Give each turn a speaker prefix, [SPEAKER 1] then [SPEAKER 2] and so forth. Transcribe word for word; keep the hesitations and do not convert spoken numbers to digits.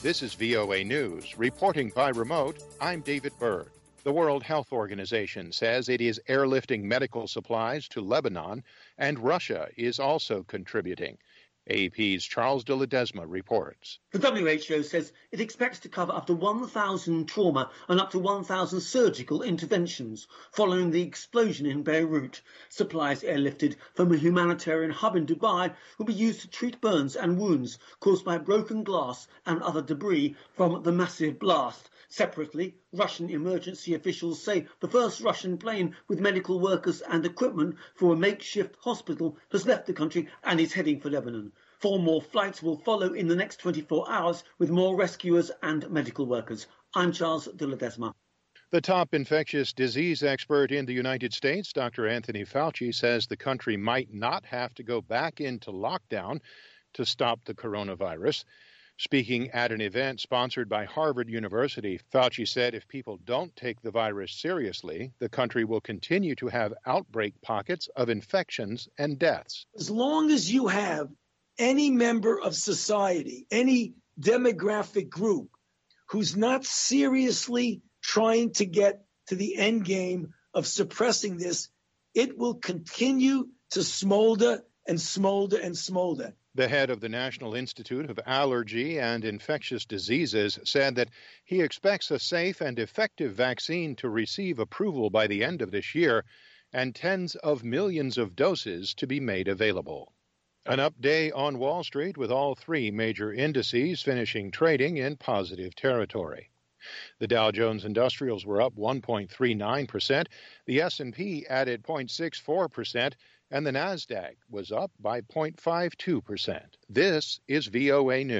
[SPEAKER 1] This is V O A News. Reporting by remote, I'm David Berg. The World Health Organization says it is airlifting medical supplies to Lebanon, and Russia is also contributing. A P's Charles de Ledesma reports.
[SPEAKER 2] The W H O says it expects to cover up to one thousand trauma and up to one thousand surgical interventions following the explosion in Beirut. Supplies airlifted from a humanitarian hub in Dubai will be used to treat burns and wounds caused by broken glass and other debris from the massive blast. Separately, Russian emergency officials say the first Russian plane with medical workers and equipment for a makeshift hospital has left the country and is heading for Lebanon. Four more flights will follow in the next twenty-four hours with more rescuers and medical workers. I'm Charles de Ledesma.
[SPEAKER 1] The top infectious disease expert in the United States, Doctor Anthony Fauci, says the country might not have to go back into lockdown to stop the coronavirus. Speaking at an event sponsored by Harvard University, Fauci said if people don't take the virus seriously, the country will continue to have outbreak pockets of infections and deaths.
[SPEAKER 3] As long as you have any member of society, any demographic group who's not seriously trying to get to the end game of suppressing this, it will continue to smolder and smolder and smolder.
[SPEAKER 1] The head of the National Institute of Allergy and Infectious Diseases said that he expects a safe and effective vaccine to receive approval by the end of this year and tens of millions of doses to be made available. An up day on Wall Street with all three major indices finishing trading in positive territory. The Dow Jones Industrials were up one point three nine percent, the S and P added zero point six four percent, and the Nasdaq was up by zero point five two percent. This is V O A News.